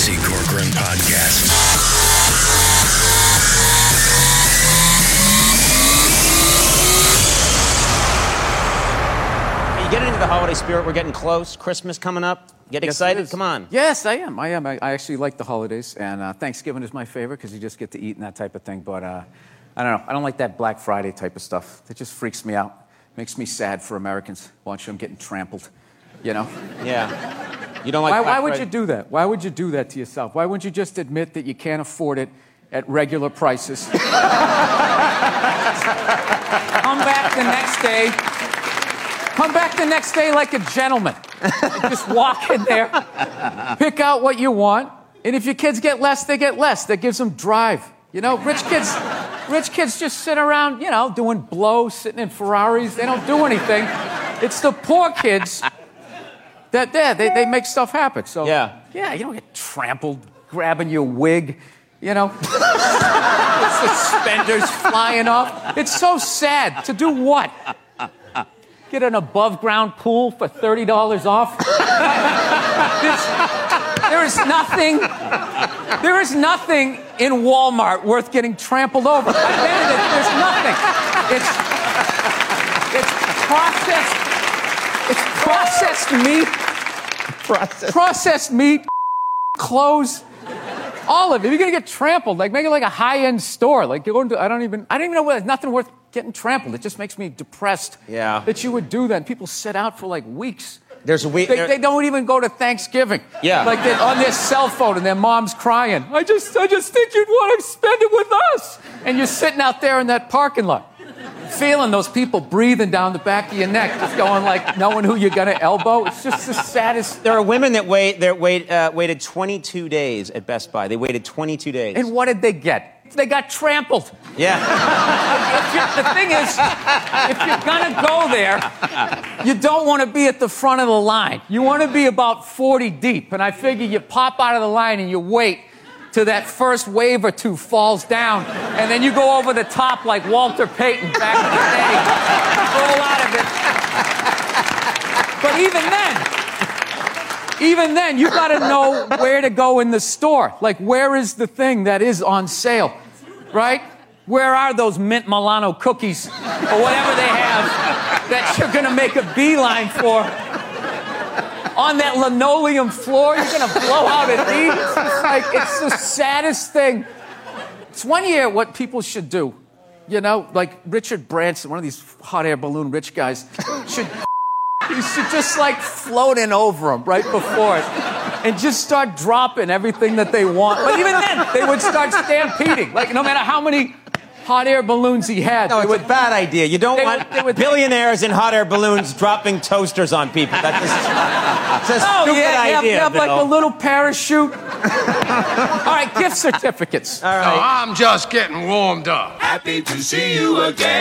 Casey Corcoran Podcast. Are you getting into the holiday spirit? We're getting close. Christmas coming up. Get excited? Come on. Yes, I am. I actually like the holidays, and Thanksgiving is my favorite because you just get to eat and that type of thing. But I don't know. I don't like that Black Friday type of stuff. It just freaks me out. Makes me sad for Americans watching them getting trampled. You know? Yeah. You don't like Why would you do that? Why would you do that to yourself? Why wouldn't you just admit that you can't afford it at regular prices? Come back the next day. Come back the next day like a gentleman. Just walk in there, pick out what you want, and if your kids get less, they get less. That gives them drive. You know, rich kids just sit around, you know, doing blow, sitting in Ferraris. They don't do anything. It's the poor kids that they make stuff happen. So yeah, you don't get trampled, grabbing your wig, you know, suspenders flying off. It's so sad. To do what? Get an above-ground pool for $30 off? There is nothing in Walmart worth getting trampled over. There's nothing. It's processed meat. Processed meat, clothes, all of it. You're gonna get trampled. Like, make it like a high-end store. Like, you're going to, I don't even know. There's nothing worth getting trampled. It just makes me depressed. Yeah. That you would do that. And people sit out for like weeks. There's a week. They don't even go to Thanksgiving. Yeah. Like, they're on their cell phone and their mom's crying. I just think you'd want to spend it with us. And you're sitting out there in that parking lot, feeling those people breathing down the back of your neck, just going like, knowing who you're gonna elbow. It's just the saddest. There are women that waited 22 days at Best Buy. They waited 22 days. And what did they get? They got trampled. Yeah. The thing is, if you're gonna go there, you don't want to be at the front of the line. You want to be about 40 deep. And I figure you pop out of the line and you wait till that first wave or two falls down, and then you go over the top like Walter Payton back in the day. Roll out of it. But even then, you got to know where to go in the store. Like, where is the thing that is on sale, right? Where are those mint Milano cookies or whatever they have that you're going to make a beeline for? On that linoleum floor, you're going to blow out at these. It's just like, it's the saddest thing. It's one year what people should do. You know, like Richard Branson, one of these hot air balloon rich guys, you should just like float in over them right before it and just start dropping everything that they want. But even then, they would start stampeding. Like, no matter how many hot air balloons he had. No, it's a bad idea. You don't want billionaires in hot air balloons dropping toasters on people. That's a stupid idea. You have like a little parachute. All right, gift certificates. All right. No, I'm just getting warmed up. Happy to see you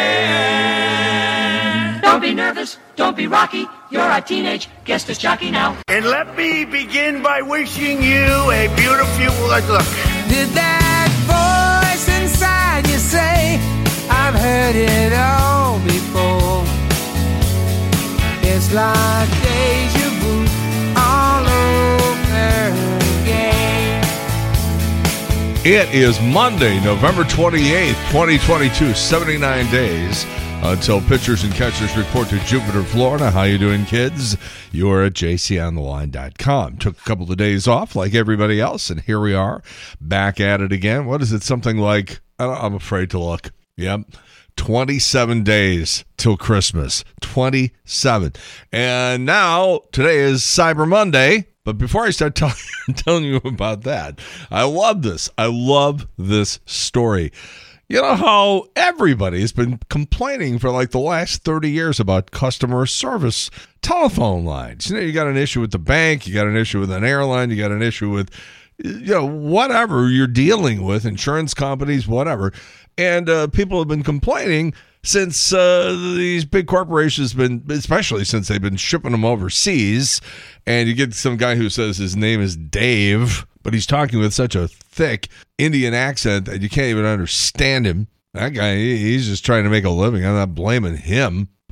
again. Don't be nervous. Don't be rocky. You're a teenage guest as jockey now. And let me begin by wishing you a beautiful look. Did that voice inside you say, I've heard it all before? It's like deja vu all over again. It is Monday, November 28th, 2022, 79 days until pitchers and catchers report to Jupiter, Florida. How you doing, kids? You are at jcontheline.com. Took a couple of days off like everybody else, and here we are, back at it again. What is it? Something like, I'm afraid to look. Yep. 27 days till Christmas. 27. And now, today is Cyber Monday. But before I start telling you about that, I love this. I love this story. You know how everybody's been complaining for like the last 30 years about customer service telephone lines. You know, you got an issue with the bank, you got an issue with an airline, you got an issue with, whatever you're dealing with, insurance companies, whatever. And people have been complaining since these big corporations especially since they've been shipping them overseas. And you get some guy who says his name is Dave, but he's talking with such a thick Indian accent that you can't even understand him. That guy, he's just trying to make a living. I'm not blaming him.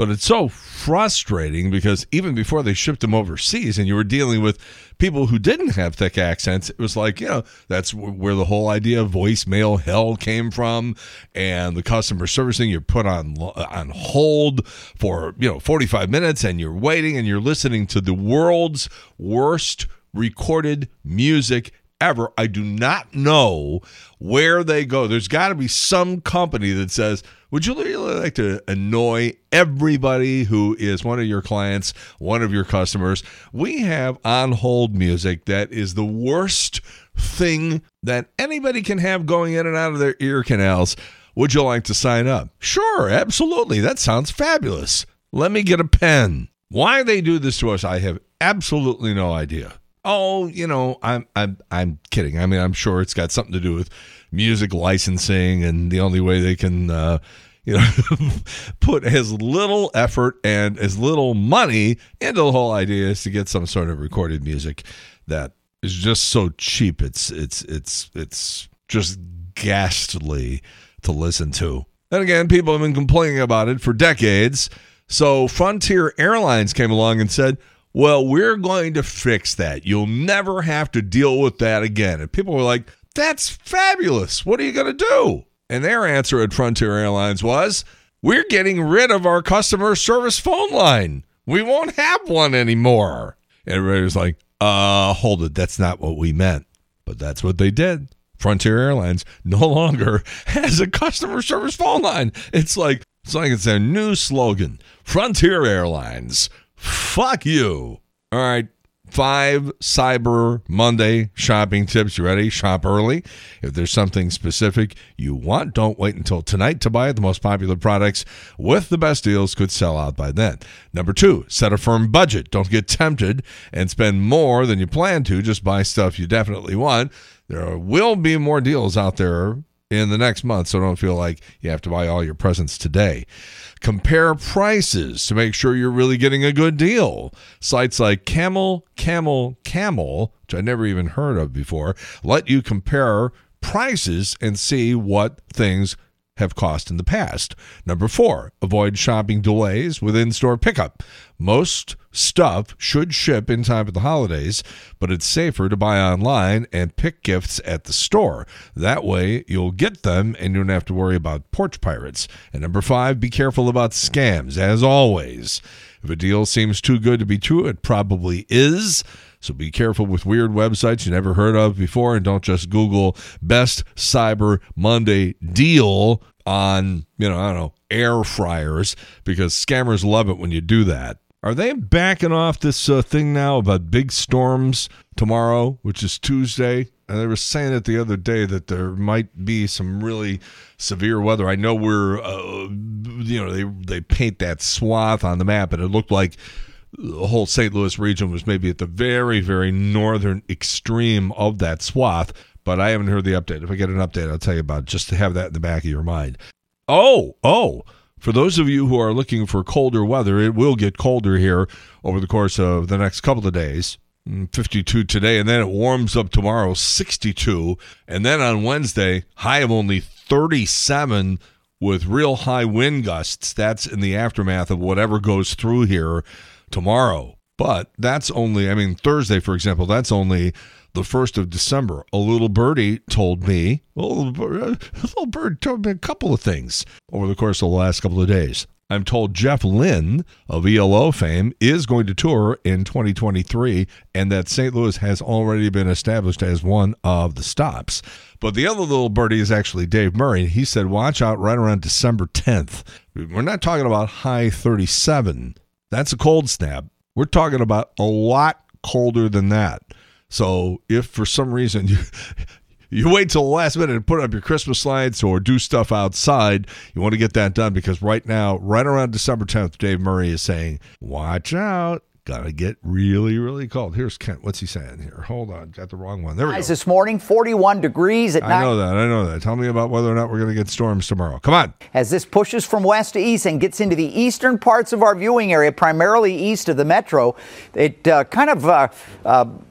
But it's so frustrating because even before they shipped them overseas and you were dealing with people who didn't have thick accents, it was like, that's where the whole idea of voicemail hell came from. And the customer servicing, you're put on hold for, 45 minutes and you're waiting and you're listening to the world's worst recorded music ever. I do not know where they go. There's got to be some company that says, would you really like to annoy everybody who is one of your clients, one of your customers? We have on-hold music that is the worst thing that anybody can have going in and out of their ear canals. Would you like to sign up? Sure, absolutely. That sounds fabulous. Let me get a pen. Why they do this to us, I have absolutely no idea. Oh, I'm kidding. I mean, I'm sure it's got something to do with music licensing, and the only way they can, put as little effort and as little money into the whole idea is to get some sort of recorded music that is just so cheap. It's just ghastly to listen to. And again, people have been complaining about it for decades. So Frontier Airlines came along and said, well, we're going to fix that. You'll never have to deal with that again. And people were like, that's fabulous. What are you going to do? And their answer at Frontier Airlines was, we're getting rid of our customer service phone line. We won't have one anymore. And everybody was like, hold it. That's not what we meant. But that's what they did. Frontier Airlines no longer has a customer service phone line. It's like it's a new slogan. Frontier Airlines. Fuck you. All right. 5 Cyber Monday shopping tips. You ready? Shop early. If there's something specific you want, don't wait until tonight to buy it. The most popular products with the best deals could sell out by then. Number 2, set a firm budget. Don't get tempted and spend more than you plan to. Just buy stuff you definitely want. There will be more deals out there in the next month, so don't feel like you have to buy all your presents today. Compare prices to make sure you're really getting a good deal. Sites like Camel, which I never even heard of before, let you compare prices and see what things have cost in the past. Number 4, avoid shopping delays with in-store pickup. Most stuff should ship in time for the holidays, but it's safer to buy online and pick gifts at the store. That way, you'll get them and you don't have to worry about porch pirates. And number 5, be careful about scams, as always. If a deal seems too good to be true, it probably is. So be careful with weird websites you never heard of before, and don't just Google best Cyber Monday deal on, air fryers, because scammers love it when you do that. Are they backing off this thing now about big storms tomorrow, which is Tuesday? And they were saying it the other day that there might be some really severe weather. I know they paint that swath on the map, and it looked like the whole St. Louis region was maybe at the very, very northern extreme of that swath, but I haven't heard the update. If I get an update, I'll tell you about it, just to have that in the back of your mind. Oh, for those of you who are looking for colder weather, it will get colder here over the course of the next couple of days. 52 today, and then it warms up tomorrow, 62, and then on Wednesday, high of only 37 with real high wind gusts. That's in the aftermath of whatever goes through here tomorrow. But that's only, Thursday, for example, that's only the 1st of December. A little bird told me a couple of things over the course of the last couple of days. I'm told Jeff Lynne of ELO fame is going to tour in 2023, and that St. Louis has already been established as one of the stops. But the other little birdie is actually Dave Murray. He said, watch out right around December 10th. We're not talking about high 37. That's a cold snap. We're talking about a lot colder than that. So if for some reason you wait till the last minute to put up your Christmas lights or do stuff outside, you want to get that done, because right now, right around December 10th, Dave Murray is saying, watch out. Got to get really, really cold. Here's Kent. What's he saying here? Hold on. Got the wrong one. There we go. This morning, 41 degrees at night. I know that. Tell me about whether or not we're going to get storms tomorrow. Come on. As this pushes from west to east and gets into the eastern parts of our viewing area, primarily east of the metro, it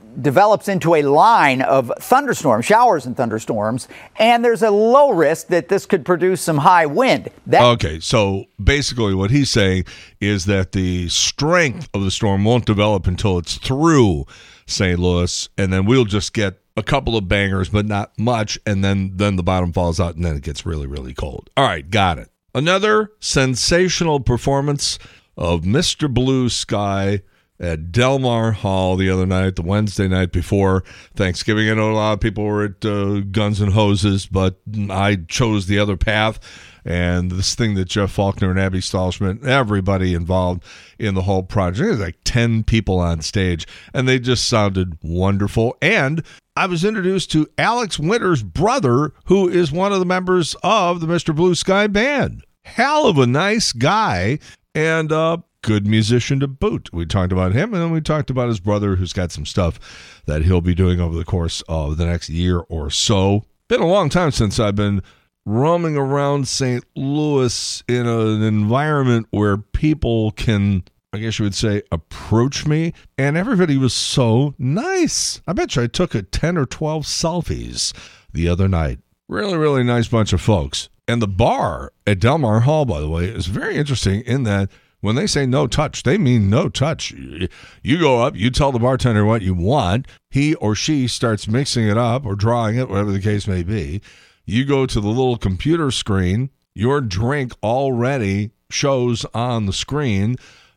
develops into a line of thunderstorms, showers and thunderstorms, and there's a low risk that this could produce some high wind. Okay, so basically what he's saying is that the strength of the storm won't develop until it's through St. Louis, and then we'll just get a couple of bangers, but not much, and then the bottom falls out, and then it gets really, really cold. All right, got it. Another sensational performance of Mr. Blue Sky at Del Mar Hall the other night, the Wednesday night before Thanksgiving. I know a lot of people were at Guns and Hoses, but I chose the other path. And this thing that Jeff Faulkner and Abby Stahlschmidt, everybody involved in the whole project, there's like 10 people on stage, and they just sounded wonderful. And I was introduced to Alex Winter's brother, who is one of the members of the Mr. Blue Sky Band. Hell of a nice guy, and good musician to boot. We talked about him, and then we talked about his brother, who's got some stuff that he'll be doing over the course of the next year or so. Been a long time since I've been roaming around St. Louis in an environment where people can, I guess you would say, approach me, and everybody was so nice. I bet you I took 10 or 12 selfies the other night. Really, really nice bunch of folks. And the bar at Del Mar Hall, by the way, is very interesting in that when they say no touch, they mean no touch. You go up, you tell the bartender what you want. He or she starts mixing it up or drawing it, whatever the case may be. You go to the little computer screen. Your drink already shows on the screen.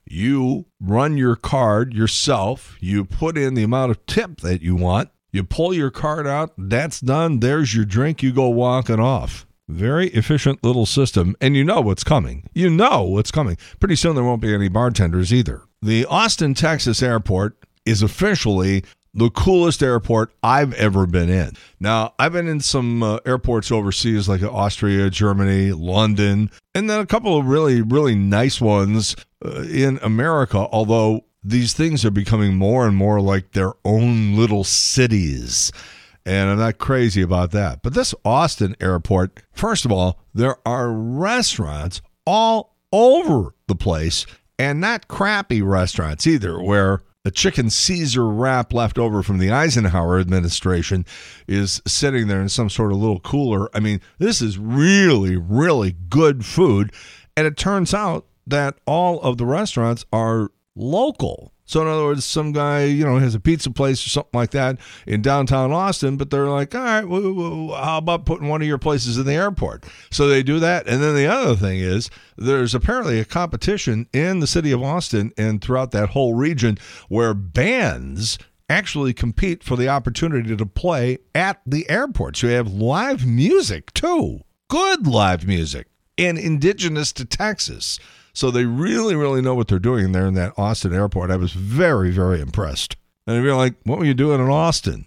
You run your card yourself. You put in the amount of tip that you want. You pull your card out. That's done. There's your drink. You go walking off. Very efficient little system, and you know what's coming. You know what's coming. Pretty soon there won't be any bartenders either. The Austin, Texas airport is officially the coolest airport I've ever been in. Now, I've been in some airports overseas like Austria, Germany, London, and then a couple of really, really nice ones in America, although these things are becoming more and more like their own little cities. And I'm not crazy about that. But this Austin airport, first of all, there are restaurants all over the place, and not crappy restaurants either, where a chicken Caesar wrap left over from the Eisenhower administration is sitting there in some sort of little cooler. I mean, this is really, really good food. And it turns out that all of the restaurants are local. So in other words, some guy, has a pizza place or something like that in downtown Austin, but they're like, all right, how about putting one of your places in the airport? So they do that. And then the other thing is there's apparently a competition in the city of Austin and throughout that whole region where bands actually compete for the opportunity to play at the airport. So you have live music too. Good live music. And indigenous to Texas. So they really, really know what they're doing there in that Austin airport. I was very, very impressed. And you're like, what were you doing in Austin?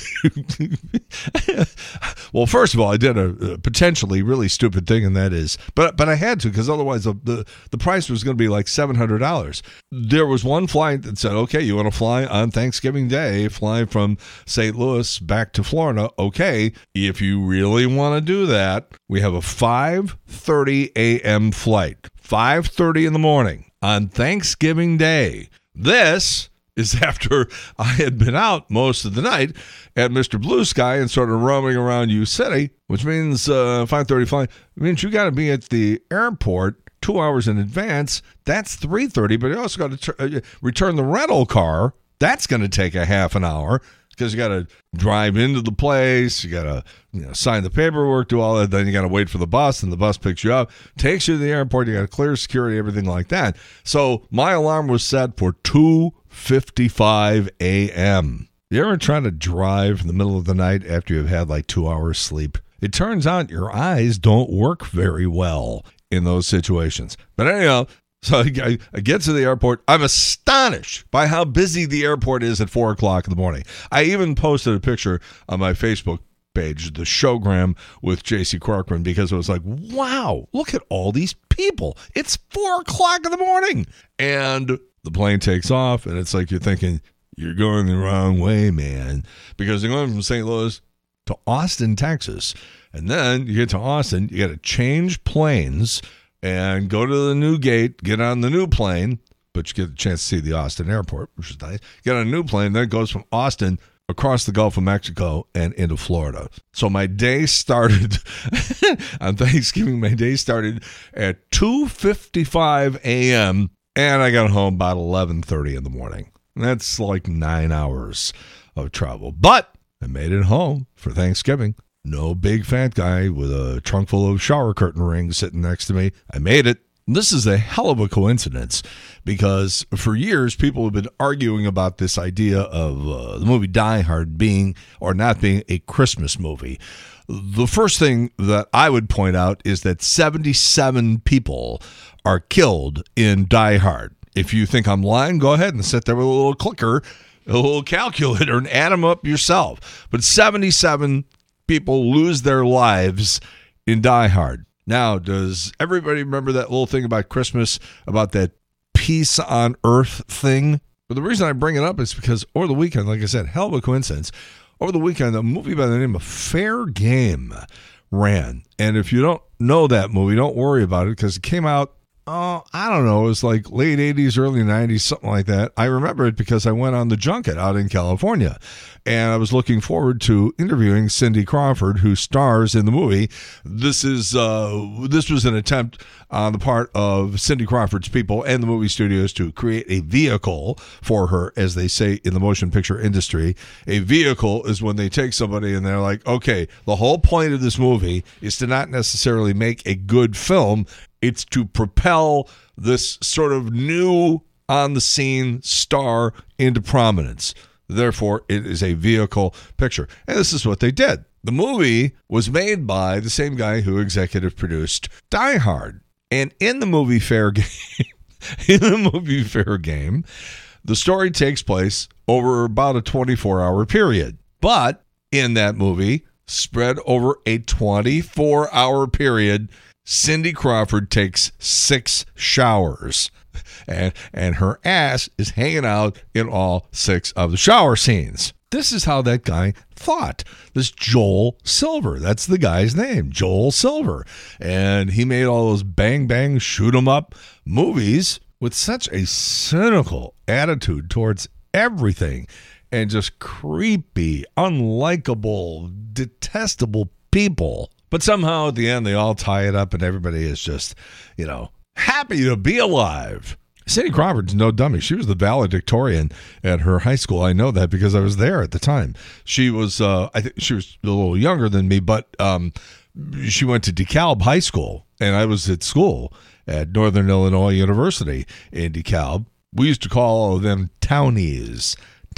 Well, first of all, I did a potentially really stupid thing, and that is, but I had to, because otherwise the price was going to be like $700. There was one flight that said, okay, you want to fly on Thanksgiving Day, fly from St. Louis back to Florida. Okay, if you really want to do that, we have a 5:30 a.m. flight, 5:30 in the morning on Thanksgiving Day. This is after I had been out most of the night at Mr. Blue Sky and sort of roaming around U City, which means 5:30 flight. It means you got to be at the airport 2 hours in advance. That's 3:30, but you also got to return the rental car. That's going to take a half an hour because you got to drive into the place. You got to sign the paperwork, do all that. Then you got to wait for the bus, and the bus picks you up, takes you to the airport. You got to clear security, everything like that. So my alarm was set for 2:55 a.m. You ever try to drive in the middle of the night after you've had like 2 hours sleep? It turns out your eyes don't work very well in those situations. But anyhow, so I get to the airport. I'm astonished by how busy the airport is at 4 o'clock in the morning. I even posted a picture on my Facebook page, the Showgram with J.C. Corcoran, because it was like, wow, look at all these people. It's 4 o'clock in the morning. And the plane takes off, and it's like you're thinking, you're going the wrong way, man. Because they're going from St. Louis to Austin, Texas. And then you get to Austin, you got to change planes and go to the new gate, get on the new plane. but you get a chance to see the Austin airport, which is nice. Get on a new plane, then it goes from Austin across the Gulf of Mexico and into Florida. So my day started on Thanksgiving. My day started at 2:55 a.m. and I got home about 11:30 in the morning. That's like 9 hours of travel. But I made it home for Thanksgiving. No big fat guy with a trunk full of shower curtain rings sitting next to me. I made it. This is a hell of a coincidence because for years people have been arguing about this idea of the movie Die Hard being or not being a Christmas movie. The first thing that I would point out is that 77 people are killed in Die Hard. If you think I'm lying, go ahead and sit there with a little clicker, a little calculator, and add them up yourself. But 77 people lose their lives in Die Hard. Now, does everybody remember that little thing about Christmas, about that peace on earth thing? But the reason I bring it up is because over the weekend, like I said, hell of a coincidence, over the weekend, a movie by the name of Fair Game ran. And if you don't know that movie, don't worry about it because it came out, I don't know, it was like late 80s, early 90s, something like that. I remember it because I went on the junket out in California, and I was looking forward to interviewing Cindy Crawford, who stars in the movie. This was an attempt on the part of Cindy Crawford's people and the movie studios to create a vehicle for her, as they say in the motion picture industry. A vehicle is when they take somebody and they're like, okay, the whole point of this movie is to not necessarily make a good film. It's to propel this sort of new on-the-scene star into prominence. Therefore, it is a vehicle picture. And this is what they did. The movie was made by the same guy who executive produced Die Hard. And in the movie Fair Game, the story takes place over about a 24-hour period. But in that movie, spread over a 24-hour period, Cindy Crawford takes 6 showers, and her ass is hanging out in all 6 of the shower scenes. This is how that guy thought. This Joel Silver, that's the guy's name, Joel Silver. And he made all those bang, bang, shoot 'em up movies with such a cynical attitude towards everything and just creepy, unlikable, detestable people. But somehow at the end, they all tie it up and everybody is just, happy to be alive. Cindy Crawford's no dummy. She was the valedictorian at her high school. I know that because I was there at the time. She was, I think she was a little younger than me, but she went to DeKalb High School, and I was at school at Northern Illinois University in DeKalb. We used to call all of them townies,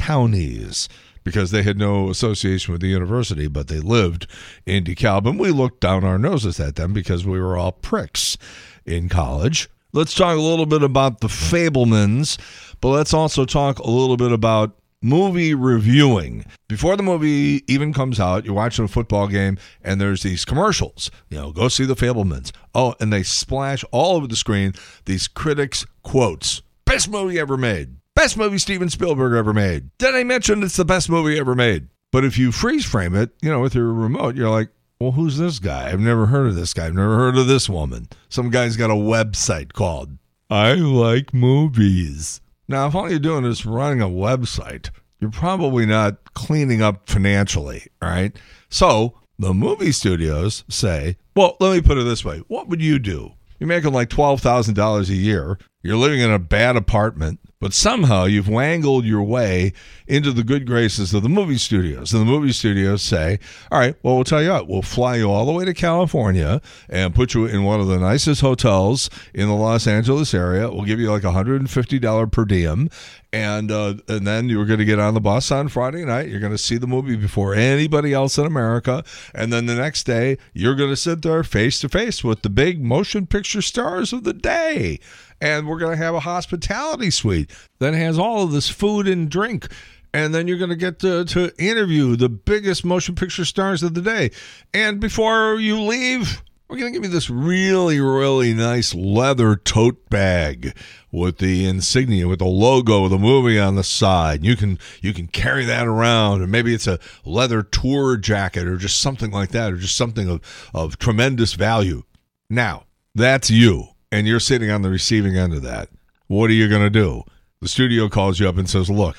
because they had no association with the university, but they lived in DeKalb, and we looked down our noses at them because we were all pricks in college. Let's talk a little bit about the Fabelmans, but let's also talk a little bit about movie reviewing. Before the movie even comes out, you're watching a football game, and there's these commercials. Go see the Fabelmans. Oh, and they splash all over the screen these critics' quotes. Best movie ever made. Best movie Steven Spielberg ever made. Did I mention it's the best movie ever made? But if you freeze frame it, with your remote, you're like, well, who's this guy? I've never heard of this guy. I've never heard of this woman. Some guy's got a website called I Like Movies. Now, if all you're doing is running a website, you're probably not cleaning up financially, all right? So the movie studios say, well, let me put it this way. What would you do? You're making like $12,000 a year. You're living in a bad apartment, but somehow you've wangled your way into the good graces of the movie studios. And the movie studios say, all right, well, we'll tell you what, we'll fly you all the way to California and put you in one of the nicest hotels in the Los Angeles area. We'll give you like $150 per diem. And then you're going to get on the bus on Friday night. You're going to see the movie before anybody else in America. And then the next day, you're going to sit there face to face with the big motion picture stars of the day. And we're going to have a hospitality suite that has all of this food and drink. And then you're going to get to interview the biggest motion picture stars of the day. And before you leave, we're going to give you this really, really nice leather tote bag with the insignia, with the logo of the movie on the side. You can carry that around, or maybe it's a leather tour jacket or just something like that, or just something of tremendous value. Now, that's you, and you're sitting on the receiving end of that. what are you going to do? The studio calls you up and says, look,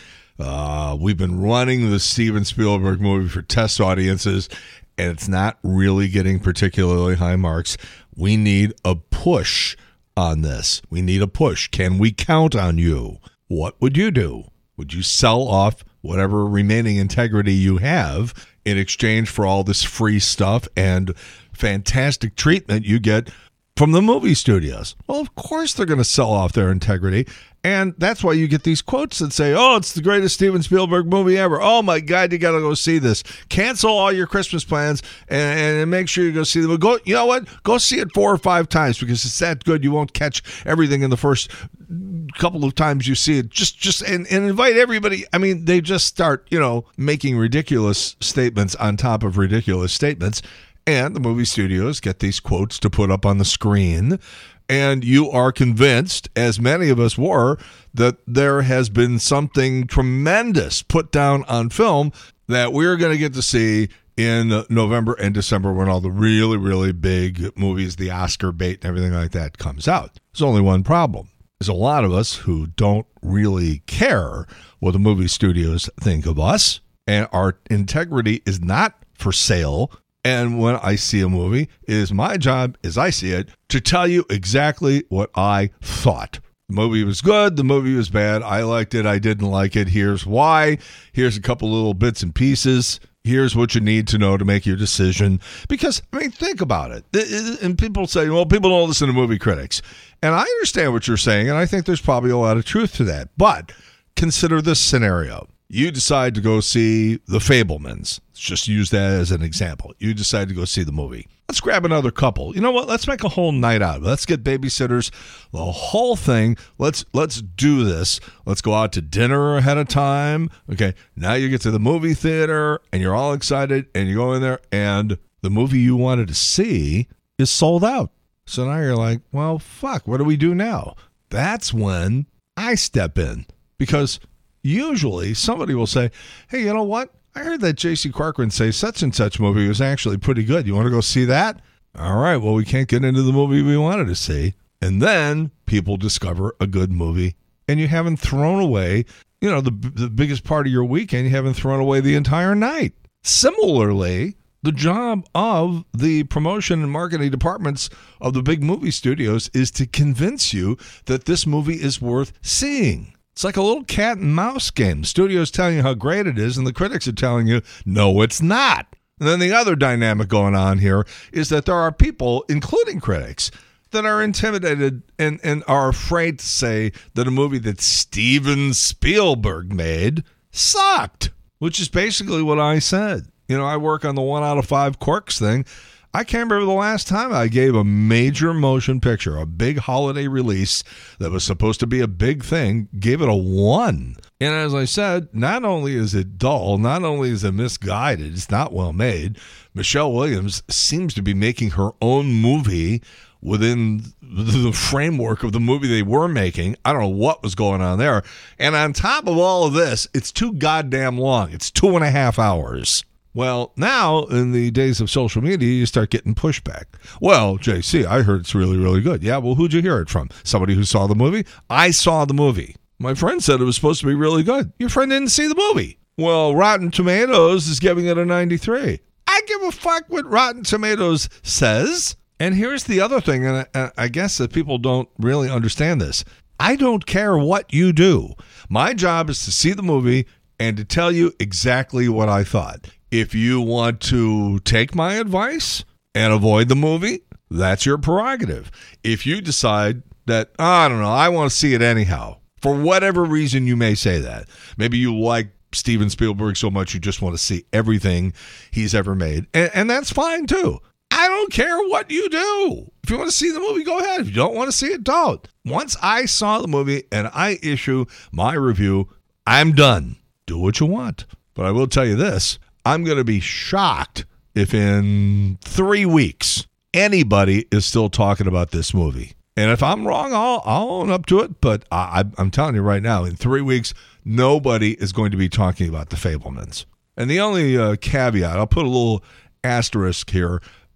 we've been running the Steven Spielberg movie for test audiences, and it's not really getting particularly high marks. We need a push on this. We need a push. Can we count on you? What would you do? Would you sell off whatever remaining integrity you have in exchange for all this free stuff and fantastic treatment you get from the movie studios? Well, of course they're going to sell off their integrity. And that's why you get these quotes that say, oh, it's the greatest Steven Spielberg movie ever. Oh, my God, you got to go see this. Cancel all your Christmas plans and make sure you go see them. Go, you know what? Go see it 4 or 5 times because it's that good. You won't catch everything in the first couple of times you see it. Just and invite everybody. I mean, they just start, making ridiculous statements on top of ridiculous statements. And the movie studios get these quotes to put up on the screen. And you are convinced, as many of us were, that there has been something tremendous put down on film that we're going to get to see in November and December when all the really, really big movies, the Oscar bait and everything like that comes out. There's only one problem. There's a lot of us who don't really care what the movie studios think of us, and our integrity is not for sale. And when I see a movie, it is my job, as I see it, to tell you exactly what I thought. The movie was good. The movie was bad. I liked it. I didn't like it. Here's why. Here's a couple little bits and pieces. Here's what you need to know to make your decision. Because, think about it. And people say, well, people don't listen to movie critics. And I understand what you're saying, and I think there's probably a lot of truth to that. But consider this scenario. You decide to go see The Fabelmans. Let's just use that as an example. You decide to go see the movie. Let's grab another couple. You know what? Let's make a whole night out of it. Let's get babysitters, the whole thing. Let's do this. Let's go out to dinner ahead of time. Okay, now you get to the movie theater, and you're all excited, and you go in there, and the movie you wanted to see is sold out. So now you're like, well, fuck, what do we do now? That's when I step in, because usually somebody will say, hey, you know what? I heard that J.C. Corcoran say such and such movie was actually pretty good. You want to go see that? All right, well, we can't get into the movie we wanted to see. And then people discover a good movie, and you haven't thrown away, the biggest part of your weekend. You haven't thrown away the entire night. Similarly, the job of the promotion and marketing departments of the big movie studios is to convince you that this movie is worth seeing. It's like a little cat and mouse game. The studio's telling you how great it is, and the critics are telling you, no, it's not. And then the other dynamic going on here is that there are people, including critics, that are intimidated and are afraid to say that a movie that Steven Spielberg made sucked, which is basically what I said. I work on the 1 out of 5 quirks thing. I can't remember the last time I gave a major motion picture, a big holiday release that was supposed to be a big thing, gave it a 1. And as I said, not only is it dull, not only is it misguided, it's not well made. Michelle Williams seems to be making her own movie within the framework of the movie they were making. I don't know what was going on there. And on top of all of this, it's too goddamn long. It's 2.5 hours. Well, now, in the days of social media, you start getting pushback. Well, JC, I heard it's really, really good. Yeah, well, who'd you hear it from? Somebody who saw the movie? I saw the movie. My friend said it was supposed to be really good. Your friend didn't see the movie. Well, Rotten Tomatoes is giving it a 93. I give a fuck what Rotten Tomatoes says. And here's the other thing, and I guess that people don't really understand this. I don't care what you do. My job is to see the movie and to tell you exactly what I thought. If you want to take my advice and avoid the movie, that's your prerogative. If you decide that, I don't know, I want to see it anyhow, for whatever reason you may say that. Maybe you like Steven Spielberg so much you just want to see everything he's ever made. And that's fine, too. I don't care what you do. If you want to see the movie, go ahead. If you don't want to see it, don't. Once I saw the movie and I issue my review, I'm done. Do what you want. But I will tell you this. I'm going to be shocked if in 3 weeks anybody is still talking about this movie. And if I'm wrong, I'll own up to it. But I'm telling you right now, in 3 weeks, nobody is going to be talking about The Fabelmans. And the only caveat, I'll put a little asterisk here.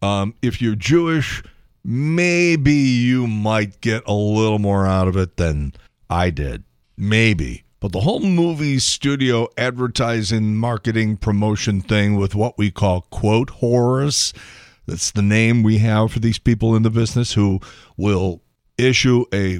If you're Jewish, maybe you might get a little more out of it than I did. Maybe. But the whole movie studio advertising, marketing, promotion thing with what we call quote horrors, that's the name we have for these people in the business who will issue a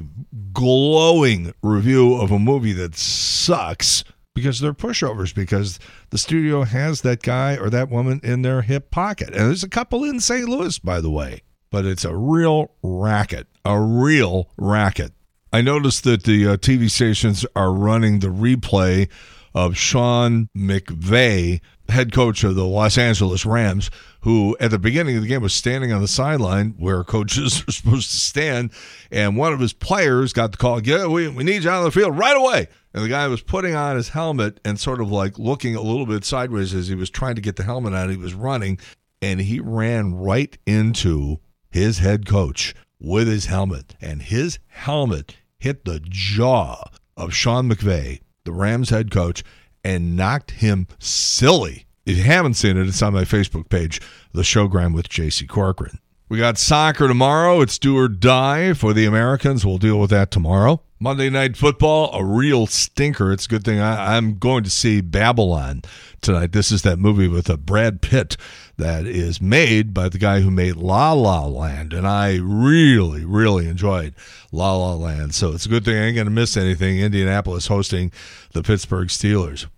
glowing review of a movie that sucks because they're pushovers, because the studio has that guy or that woman in their hip pocket. And there's a couple in St. Louis, by the way. But it's a real racket. A real racket. I noticed that the TV stations are running the replay of Sean McVay, head coach of the Los Angeles Rams, who at the beginning of the game was standing on the sideline where coaches are supposed to stand, and one of his players got the call, we need you out on the field right away. And the guy was putting on his helmet and sort of like looking a little bit sideways as he was trying to get the helmet out. He was running, and he ran right into his head coach with his helmet, and his helmet hit the jaw of Sean McVay, the Rams head coach, and knocked him silly. If you haven't seen it, it's on my Facebook page, The Showgram with J.C. Corcoran. We got soccer tomorrow. It's do or die for the Americans. We'll deal with that tomorrow. Monday Night Football, a real stinker. It's a good thing I'm going to see Babylon tonight. This is that movie with Brad Pitt that is made by the guy who made La La Land, and I really, really enjoyed La La Land. So it's a good thing I ain't going to miss anything. Indianapolis hosting the Pittsburgh Steelers.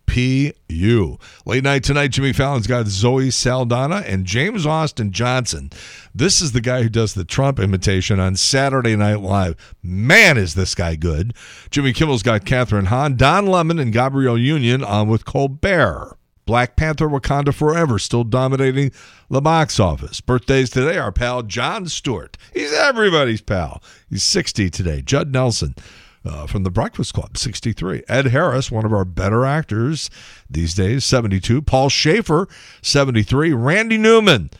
P.U. Late night tonight, Jimmy Fallon's got Zoe Saldana and James Austin Johnson. This is the guy who does the Trump imitation on Saturday Night Live. Man, is this guy good. Jimmy Kimmel's got Catherine Hahn, Don Lemon, and Gabrielle Union on with Colbert. Black Panther Wakanda Forever still dominating the box office. Birthdays today, our pal Jon Stewart. He's everybody's pal. He's 60 today. Judd Nelson from The Breakfast Club, 63. Ed Harris, one of our better actors these days, 72. Paul Schaefer, 73. Randy Newman,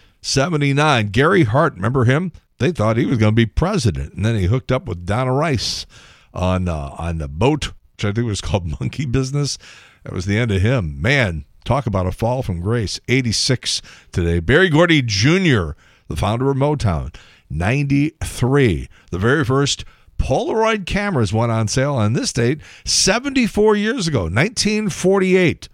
79. Gary Hart, remember him? They thought he was going to be president, and then he hooked up with Donna Rice on the boat, which I think was called Monkey Business. That was the end of him. Man, talk about a fall from grace. 86 today. Barry Gordy Jr., the founder of Motown, 93. The very first Polaroid cameras went on sale on this date 74 years ago, 1948,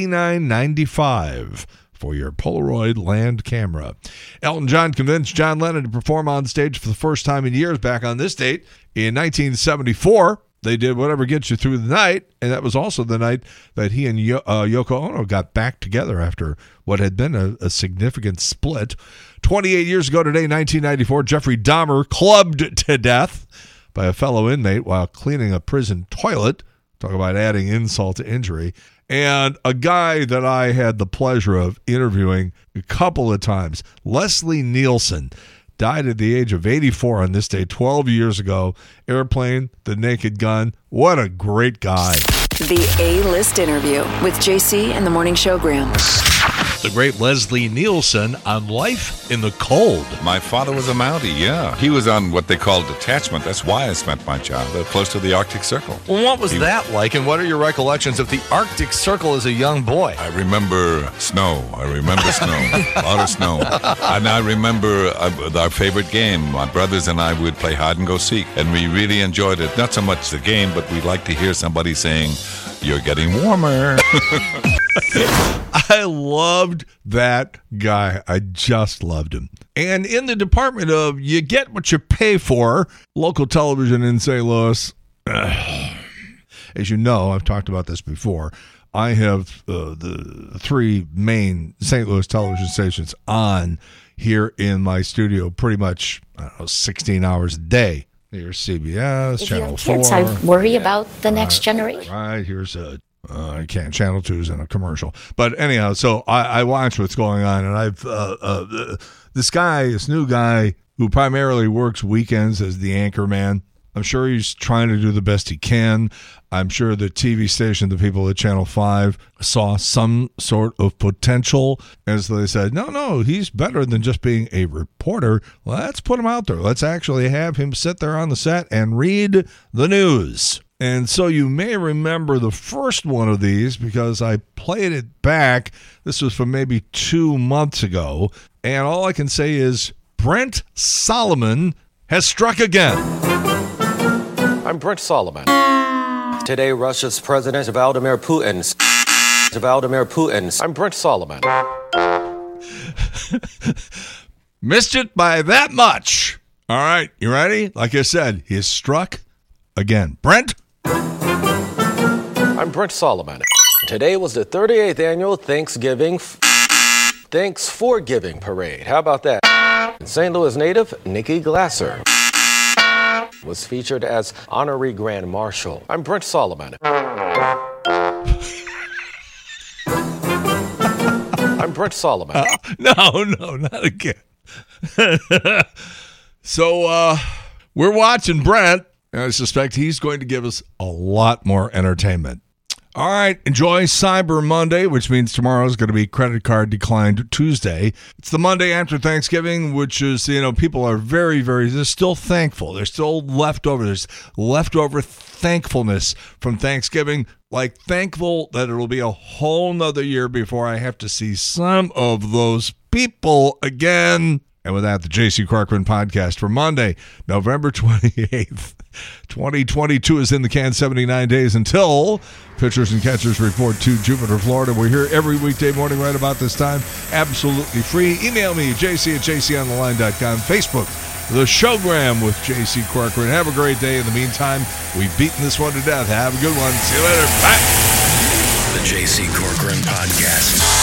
$89.95 for your Polaroid land camera. Elton John convinced John Lennon to perform on stage for the first time in years back on this date in 1974. They did Whatever Gets You Through the Night, and that was also the night that he and Yoko Ono got back together after what had been a significant split. 28 years ago today, 1994, Jeffrey Dahmer clubbed to death by a fellow inmate while cleaning a prison toilet. Talk about adding insult to injury. And a guy that I had the pleasure of interviewing a couple of times, Leslie Nielsen, died at the age of 84 on this day 12 years ago. Airplane, The Naked Gun. What a great guy. The A-List Interview with JC and the Morning Showgram. The great Leslie Nielsen on Life in the Cold. My father was a Mountie, yeah. He was on what they called detachment. That's why I spent my childhood close to the Arctic Circle. Well, what was that like, and what are your recollections of the Arctic Circle as a young boy? I remember snow. A lot of snow. And I remember our favorite game. My brothers and I would play hide and go seek, and we really enjoyed it. Not so much the game, but we'd like to hear somebody saying, "You're getting warmer." I loved that guy. I just loved him. And in the department of you get what you pay for, local television in St. Louis, as you know, I've talked about this before, I have the three main St. Louis television stations on here in my studio pretty much, 16 hours a day. Here's CBS, if Channel 4. Kids, I worry about the next generation. Right, here's I can't. Channel 2's in a commercial. But anyhow, so I watch what's going on, and I've this new guy who primarily works weekends as the anchor man. I'm sure he's trying to do the best he can. I'm sure the TV station, the people at Channel 5, saw some sort of potential, as they said, no, he's better than just being a reporter. Let's put him out there. Let's actually have him sit there on the set and read the news. And so you may remember the first one of these because I played it back. This was from maybe 2 months ago. And all I can say is Brent Solomon has struck again. I'm Brent Solomon. Today, Russia's President Vladimir Putin. I'm Brent Solomon. Missed it by that much. All right, you ready? Like I said, he is struck again. Brent? I'm Brent Solomon. Today was the 38th annual Thanks for Giving Parade. How about that? St. Louis native Nikki Glasser was featured as Honorary Grand Marshal. I'm Brent Solomon. I'm Brent Solomon. No, not again. So we're watching Brent, and I suspect he's going to give us a lot more entertainment. All right, enjoy Cyber Monday, which means tomorrow is going to be Credit Card Declined Tuesday. It's the Monday after Thanksgiving, which is, people are very, they're still thankful. There's still leftover. There's leftover thankfulness from Thanksgiving, like thankful that it'll be a whole nother year before I have to see some of those people again. And with that, the J.C. Corcoran podcast for Monday, November 28th. 2022 is in the can, 79 days until Pitchers and Catchers report to Jupiter, Florida. We're here every weekday morning right about this time, absolutely free. Email me, jc@jcontheline.com. Facebook, The Showgram with J.C. Corcoran. Have a great day. In the meantime, we've beaten this one to death. Have a good one. See you later. Bye. The J.C. Corcoran Podcast.